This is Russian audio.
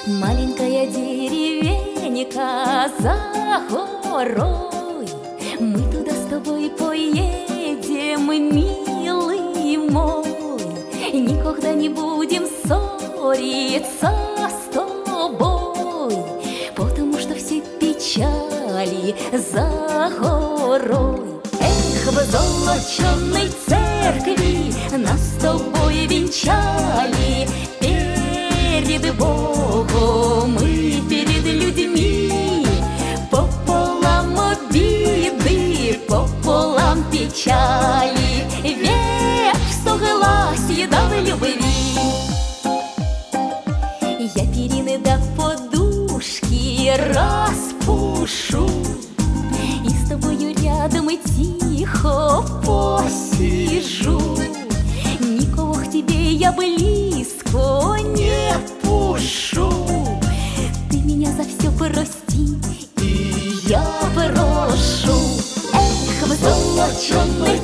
Маленькая деревенька за горой, мы туда с тобой поедем, милый мой. Никогда не будем ссориться с тобой, потому что все печали за горой. Эх, в золоченой церкви нас с тобой венчали. Перед Богом и перед людьми пополам обиды, пополам печали. Век согласие да в любви. Я перины до подушки распушу и с тобою рядом и тихо посижу. Никого к тебе я близко не пушу. Ты меня за все прости, и я прошу. Эх, в золоченой